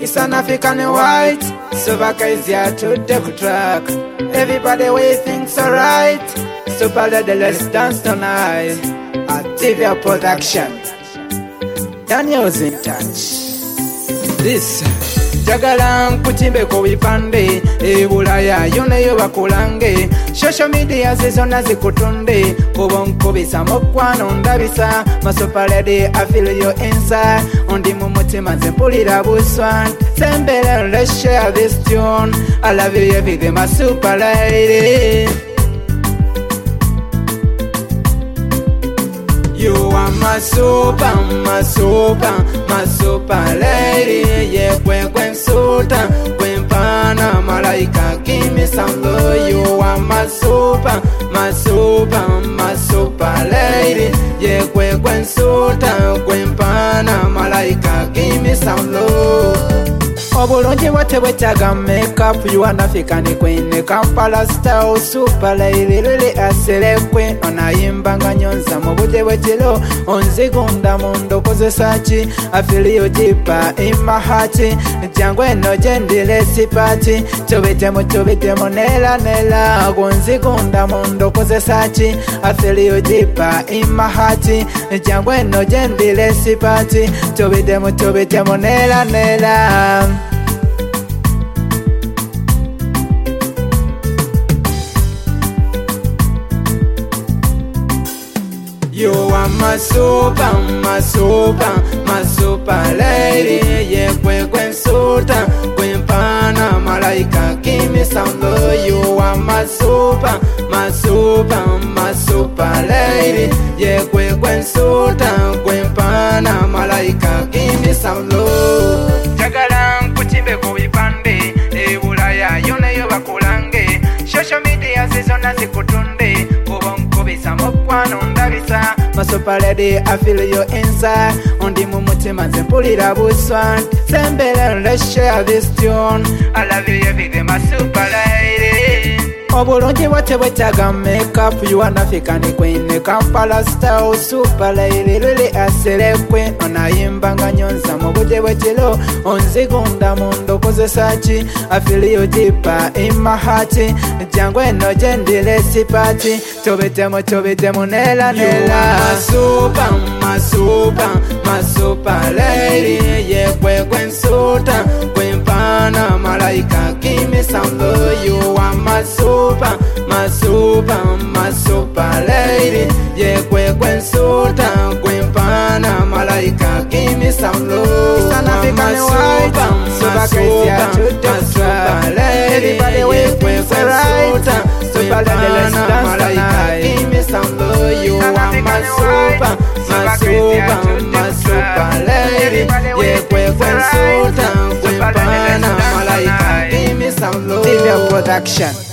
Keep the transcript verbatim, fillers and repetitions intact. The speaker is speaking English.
It's an African white, super crazy to the track. Everybody we thinks alright. Super lady, let's dance tonight. Activia production. Daniel's in touch. This Jagala nkutimbe ku bipande e Bulaya yoneyo bakulange. Social media zizona zikutunde kuba nkubisa mukwano ndabisa. Super lady I feel you inside. Undi mu mutima nze mpulira buswa. Sembere let's share this tune. I love you everything my super lady. You are my super, my super, my super lady. Yeah, when when sultan, when pana malaika, give me some love. You are my super, my super, my super lady. Yeah, when when sultan, when pana malaika, give me some love. Obulungi wate bwetaga makeup. You an African queen, Kampala style super lady. Lili asile queen, onayimbanga nyonza mu budde bwekiro. Onzigunda mu ndokozesa ki? I feel you deeper in my heart. Jangu eno gyendile sipati. Tubitemu tubitemu nela nela. Onzigunda mu ndokozesa ki? I feel you deeper in my heart. Jangu eno gyendile sipati. Tubitemu tubitemu nela nela. You are my super, my super, my super lady. Yeah, when when sultan, when pana malaika, give me some love. You are my super, my super, my super lady. Yeah, when when sultan, when pana malaika, give me some love. Jagala nkutimbe ku bipande e Bulaya yoneyo bakulange. Social media zizona zikutunde kuba nkubisa mukwano ndabisa. My super lady, I feel you inside. Undi mu mutima nze mpulira buswa. Sembere let's share this tune. I love you everything my super lady. Obulungi wate bwetaga makeup. You an African queen, Kampala style super lady. Lili asile queen, onayimbanga nyonza mu budde bwekiro. Onzigunda mu ndokozesa ki? I feel you deeper in my heart. Jangu eno gyendile sipati. Tubitemu tubitemu nela nela. My super, my super, my super lady. Yeah, when when sultan, when pana malaika, give me some love. You are my super, my super, my super lady. Yeah, when when sultan, when pana malaika, give me some love. It's an African white, super crazy to the super lady. Everybody wait when when sultan, super lady, let's dance tonight. Give me some love. You are my super, my super, my super lady. Yeah, when when sultan, when pana malaika, give me some love. T V production.